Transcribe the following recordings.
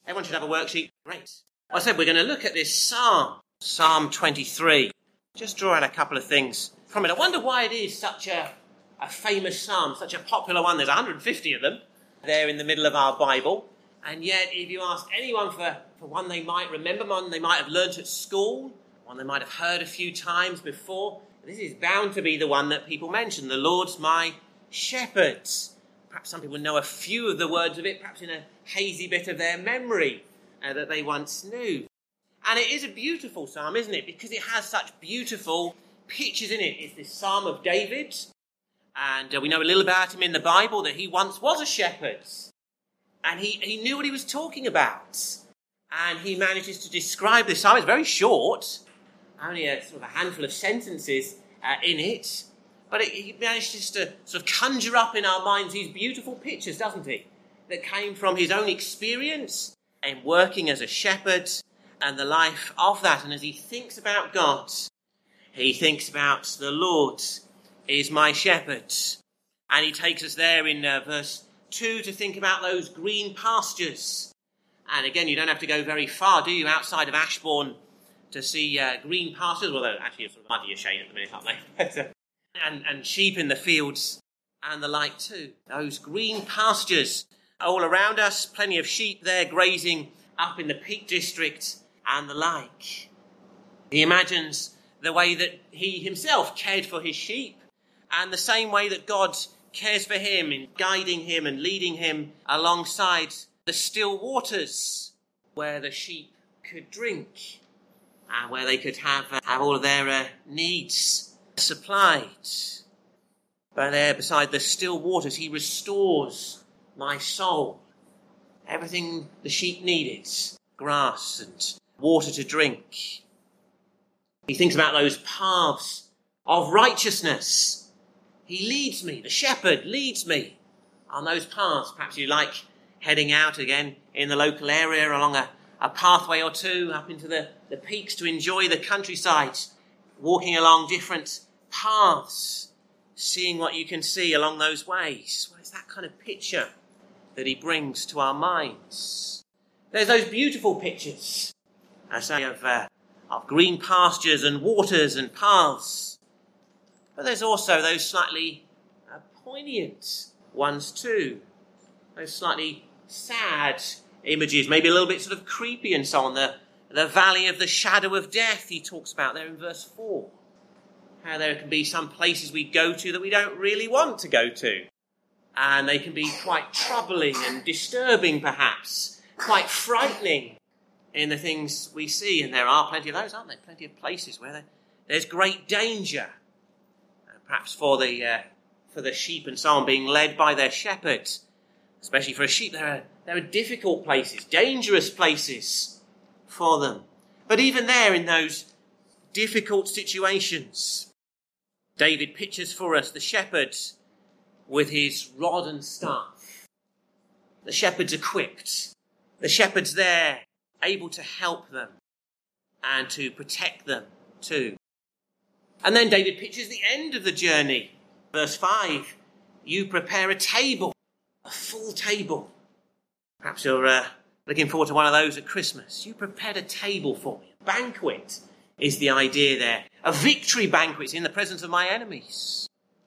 Everyone should have a worksheet. Great. I said we're going to look at this psalm, Psalm 23. Just draw out a couple of things from it. I wonder why it is such a famous psalm, such a popular one. There's 150 of them there in the middle of our Bible. And yet, if you ask anyone for one they might remember, one they might have learnt at school, one they might have heard a few times before, this is bound to be the one that people mention. The Lord's my shepherd. Perhaps some people know a few of the words of it, perhaps in a hazy bit of their memory that they once knew. And it is a beautiful psalm, isn't it? Because it has such beautiful pictures in it. It's this psalm of David. And we know a little about him in the Bible, that he once was a shepherd. And he knew what he was talking about. And he manages to describe this psalm. It's very short, only a sort of a handful of sentences in it. But he manages to sort of conjure up in our minds these beautiful pictures, doesn't he? That came from his own experience in working as a shepherd and the life of that. And as he thinks about God, he thinks about the Lord is my shepherd. And he takes us there in verse 2 to think about those green pastures. And again, you don't have to go very far, do you, outside of Ashbourne to see green pastures, although actually it's sort of muddy as shade at the minute, aren't they? and sheep in the fields and the like too. Those green pastures all around us, plenty of sheep there grazing up in the Peak District and the like. He imagines the way that he himself cared for his sheep and the same way that God cares for him in guiding him and leading him alongside the still waters where the sheep could drink and where they could have all of their needs supplied. But there beside the still waters, he restores my soul. Everything the sheep needed, grass and water to drink. He thinks about those paths of righteousness. He leads me, the shepherd leads me on those paths. Perhaps you like heading out again in the local area along a pathway or two up into the peaks to enjoy the countryside, walking along different paths, seeing what you can see along those ways. Well, it's that kind of picture that he brings to our minds. There's those beautiful pictures, I say, of green pastures and waters and paths. But there's also those slightly poignant ones too. Those slightly sad images, maybe a little bit sort of creepy and so on. The valley of the shadow of death he talks about there in verse 4. How there can be some places we go to that we don't really want to go to. And they can be quite troubling and disturbing perhaps, quite frightening in the things we see. And there are plenty of those, aren't there? Plenty of places where there's great danger. Perhaps for the sheep and so on being led by their shepherds. Especially for a sheep, there are difficult places, dangerous places for them. But even there in those difficult situations, David pictures for us the shepherd with his rod and staff. The shepherd's equipped. The shepherd's there, able to help them and to protect them too. And then David pictures the end of the journey. Verse 5, you prepare a table, a full table. Perhaps you're looking forward to one of those at Christmas. You prepared a table for me. A banquet is the idea there. A victory banquet in the presence of my enemies.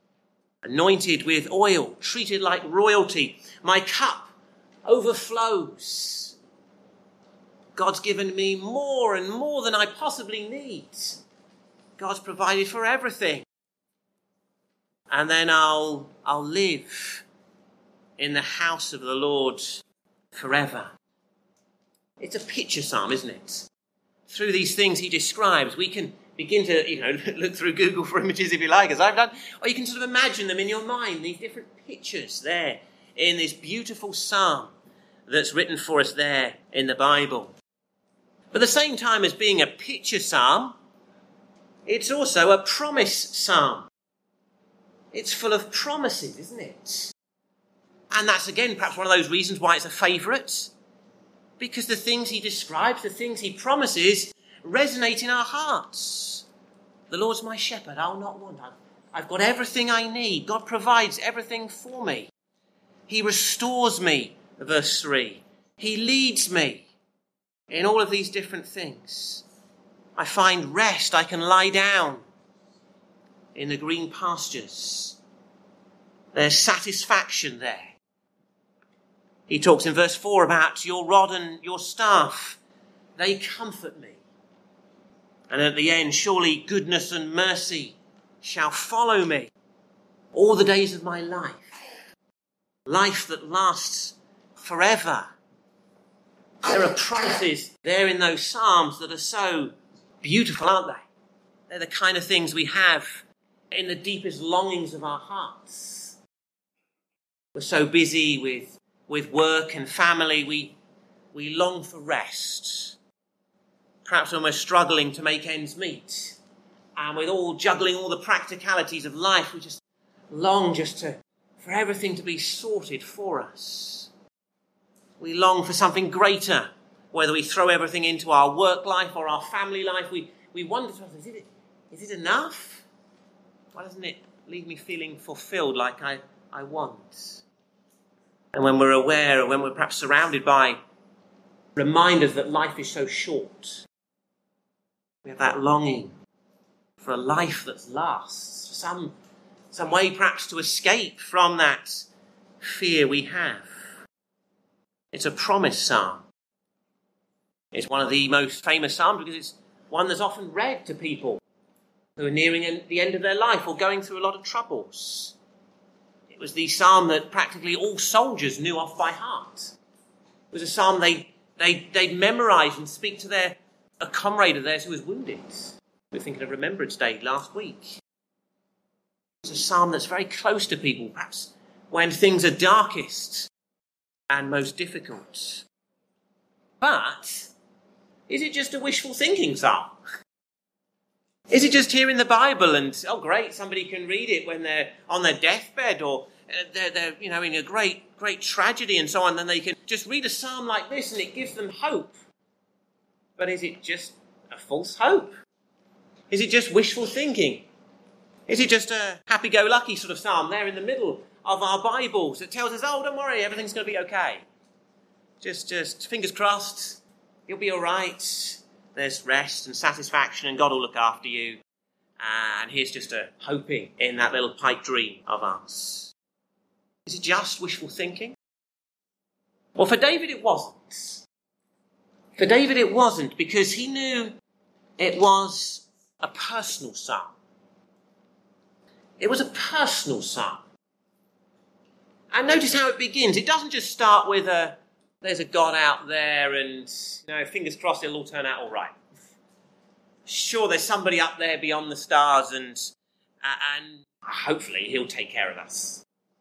Anointed with oil, treated like royalty. My cup overflows. God's given me more and more than I possibly need. God's provided for everything. And then I'll live in the house of the Lord forever. It's a picture psalm, isn't it? Through these things he describes, we can begin to, look through Google for images if you like, as I've done, or you can sort of imagine them in your mind, these different pictures there in this beautiful psalm that's written for us there in the Bible. But at the same time as being a picture psalm, it's also a promise psalm. It's full of promises, isn't it? And that's again perhaps one of those reasons why it's a favourite. Because the things he describes, the things he promises, resonate in our hearts. The Lord's my shepherd, I'll not want. I've got everything I need. God provides everything for me. He restores me, verse 3. He leads me. In all of these different things, I find rest. I can lie down in the green pastures. There's satisfaction there. He talks in verse 4 about your rod and your staff. They comfort me. And at the end, surely goodness and mercy shall follow me all the days of my life. Life that lasts forever. There are promises there in those Psalms that are so beautiful, aren't they? They're the kind of things we have in the deepest longings of our hearts. We're so busy with work and family, we long for rest. Perhaps when we're struggling to make ends meet, and with juggling all the practicalities of life, we just long for everything to be sorted for us. We long for something greater, whether we throw everything into our work life or our family life. We wonder to ourselves, is it enough? Why doesn't it leave me feeling fulfilled like I want? And when we're aware, or when we're perhaps surrounded by reminders that life is so short, we have that longing for a life that lasts, for some way perhaps to escape from that fear we have. It's a promise psalm. It's one of the most famous psalms because it's one that's often read to people who are nearing the end of their life or going through a lot of troubles. It was the psalm that practically all soldiers knew off by heart. It was a psalm they'd memorize and speak to a comrade of theirs who was wounded. We were thinking of Remembrance Day last week. It's a psalm that's very close to people, perhaps when things are darkest and most difficult. But is it just a wishful thinking psalm? Is it just here in the Bible and, oh great, somebody can read it when they're on their deathbed or they're in a great tragedy and so on, then they can just read a psalm like this and it gives them hope. But is it just a false hope? Is it just wishful thinking? Is it just a happy-go-lucky sort of psalm there in the middle of our Bibles that tells us, oh, don't worry, everything's going to be okay. Just fingers crossed, you'll be all right. There's rest and satisfaction and God will look after you. And here's just a hoping in that little pipe dream of us. Is it just wishful thinking? Well, for David it wasn't. For David it wasn't because he knew it was a personal psalm. It was a personal psalm. And notice how it begins. It doesn't just start with there's a God out there and, fingers crossed it'll all turn out all right. Sure, there's somebody up there beyond the stars and hopefully he'll take care of us.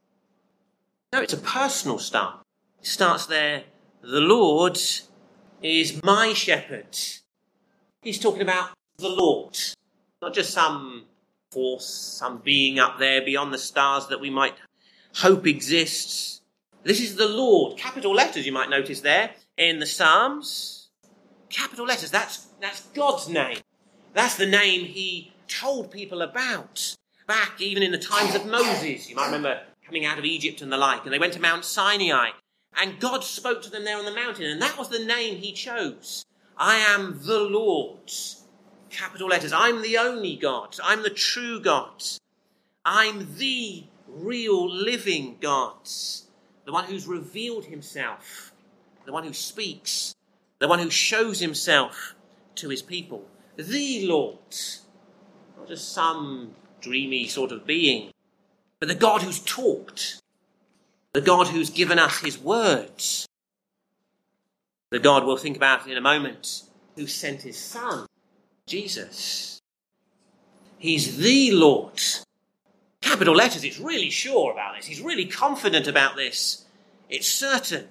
No, it's a personal psalm. It starts there, the Lord is my shepherd. He's talking about the Lord, not just some force, some being up there beyond the stars that we might hope exists. This is the Lord. Capital letters, you might notice there in the Psalms. Capital letters, that's God's name. That's the name he told people about back even in the times of Moses. You might remember coming out of Egypt and the like, and they went to Mount Sinai, and God spoke to them there on the mountain, and that was the name he chose. I am the Lord. Capital letters. I'm the only God. I'm the true God. I'm the real living God. The one who's revealed himself. The one who speaks. The one who shows himself to his people. The Lord. Not just some dreamy sort of being, but the God who's talked. The God who's given us his words. The God we'll think about in a moment who sent his son, Jesus. He's the Lord. Capital letters, it's really sure about this. He's really confident about this. It's certain.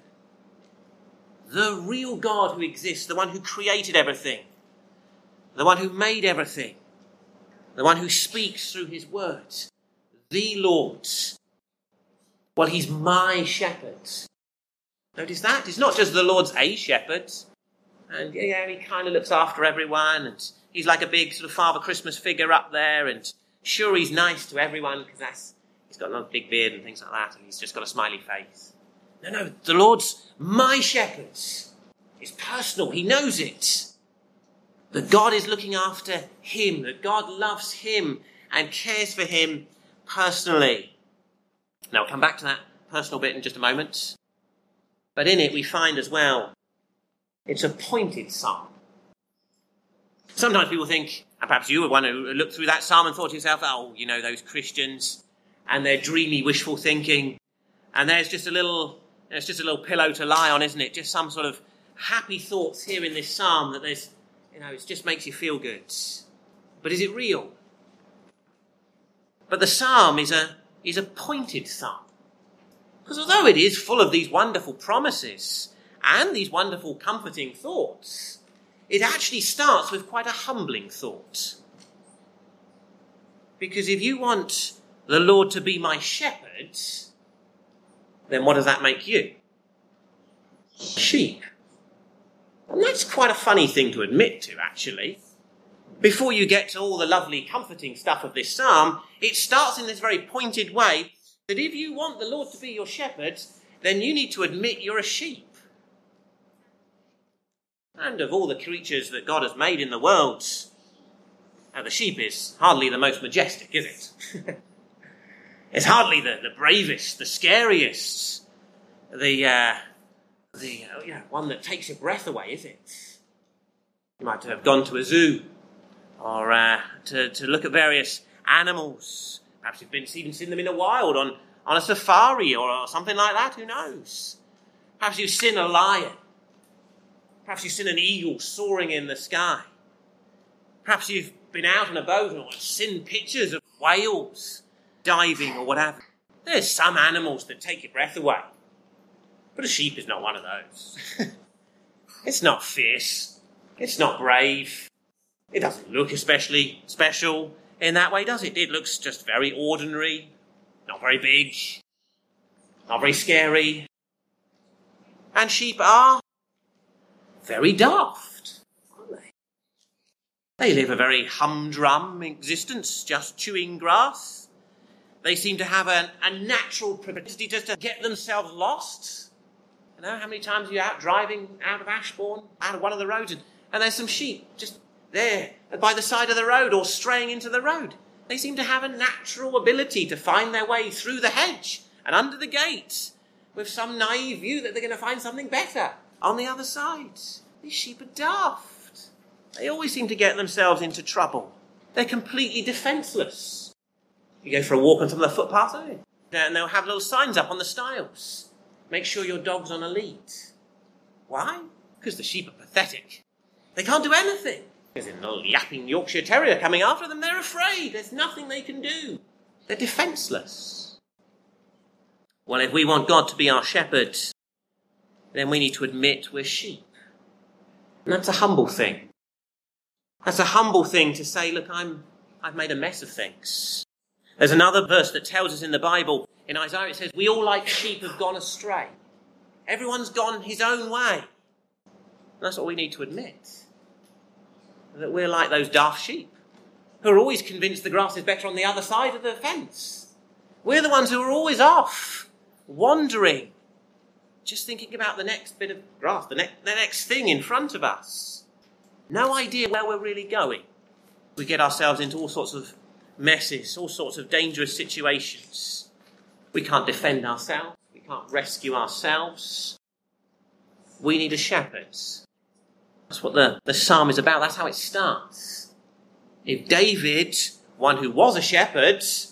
The real God who exists, the one who created everything, the one who made everything, the one who speaks through his words, the Lord. Well, he's my shepherd. Notice that? It's not just the Lord's a shepherd. And he kind of looks after everyone, and he's like a big sort of Father Christmas figure up there, and sure, he's nice to everyone because he's got a big beard and things like that, and he's just got a smiley face. No, the Lord's my shepherd. It's personal. He knows it. That God is looking after him, that God loves him and cares for him personally. Now, I'll come back to that personal bit in just a moment. But in it we find as well, it's a pointed psalm. Sometimes people think, and perhaps you were one who looked through that psalm and thought to yourself, oh, you know, those Christians and their dreamy, wishful thinking, and there's just a little pillow to lie on, isn't it? Just some sort of happy thoughts here in this psalm that there's, it just makes you feel good. But is it real? But the psalm is a pointed psalm. Because although it is full of these wonderful promises and these wonderful comforting thoughts, it actually starts with quite a humbling thought. Because if you want the Lord to be my shepherd, then what does that make you? Sheep. And that's quite a funny thing to admit to, actually. Before you get to all the lovely comforting stuff of this psalm, it starts in this very pointed way that if you want the Lord to be your shepherd, then you need to admit you're a sheep. And of all the creatures that God has made in the world, the sheep is hardly the most majestic, is it? It's hardly the bravest, the scariest, the one that takes your breath away, is it? You might have gone to a zoo or to look at various animals. Perhaps you've even seen them in the wild on a safari or something like that, who knows? Perhaps you've seen a lion. Perhaps you've seen an eagle soaring in the sky. Perhaps you've been out on a boat or seen pictures of whales diving or whatever. There's some animals that take your breath away. But a sheep is not one of those. It's not fierce. It's not brave. It doesn't look especially special in that way, does it? It looks just very ordinary, not very big, not very scary. And sheep are very daft, aren't they? They live a very humdrum existence, just chewing grass. They seem to have a natural propensity just to get themselves lost. You know, how many times are you out driving out of Ashbourne, out of one of the roads, and there's some sheep just there by the side of the road or straying into the road. They seem to have a natural ability to find their way through the hedge and under the gate with some naive view that they're going to find something better on the other side. These sheep are daft. They always seem to get themselves into trouble. They're completely defenceless. You go for a walk on some of the footpaths, and they'll have little signs up on the stiles. Make sure your dog's on a lead. Why? Because the sheep are pathetic. They can't do anything. There's a little yapping Yorkshire Terrier coming after them. They're afraid. There's nothing they can do. They're defenceless. Well, if we want God to be our shepherd, then we need to admit we're sheep. And that's a humble thing. That's a humble thing to say, look, I've made a mess of things. There's another verse that tells us in the Bible, in Isaiah, it says, we all like sheep have gone astray. Everyone's gone his own way. And that's what we need to admit. That we're like those daft sheep who are always convinced the grass is better on the other side of the fence. We're the ones who are always off, wandering, just thinking about the next bit of grass, the next thing in front of us. No idea where we're really going. We get ourselves into all sorts of messes, all sorts of dangerous situations. We can't defend ourselves. We can't rescue ourselves. We need a shepherd. That's what the psalm is about. That's how it starts. If David, one who was a shepherd,